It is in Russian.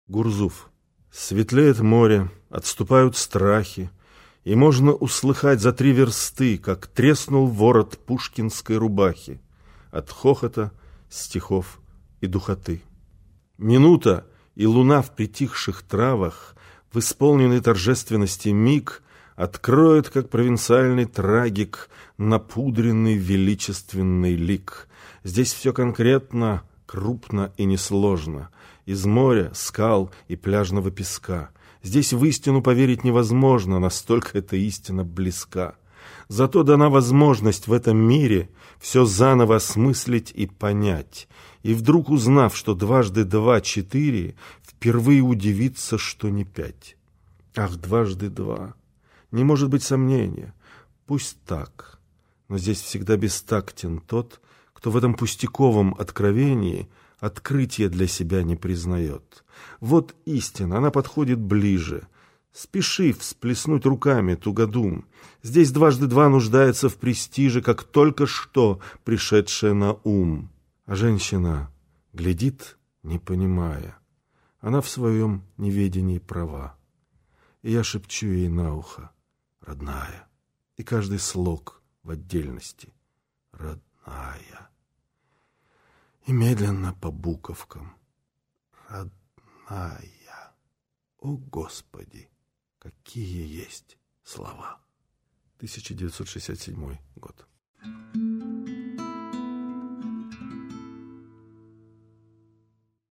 Гурзуф. Светлеет море, отступают страхи, и можно услыхать за 3 версты, как треснул ворот пушкинской рубахи от хохота, стихов и духоты. Минута, и луна в притихших травах, в исполненной торжественности миг, откроет, как провинциальный трагик, напудренный величественный лик. Здесь все конкретно, крупно и несложно. Из моря, скал и пляжного песка. Здесь в истину поверить невозможно, настолько эта истина близка. Зато дана возможность в этом мире все заново осмыслить и понять. И вдруг, узнав, что 2 × 2 = 4, впервые удивиться, что не 5. Ах, 2 × 2. Не может быть сомнения. Пусть так. Но здесь всегда бестактен тот, кто в этом пустяковом откровении открытие для себя не признает. Вот истина, она подходит ближе. Спеши всплеснуть руками, тугодум. Здесь 2 × 2 нуждается в престиже, как только что пришедшее на ум. А женщина глядит, не понимая. Она в своем неведении права. И я шепчу ей на ухо: родная. И каждый слог в отдельности: родная. И медленно по буковкам: родная. О, Господи, какие есть слова. 1967 год.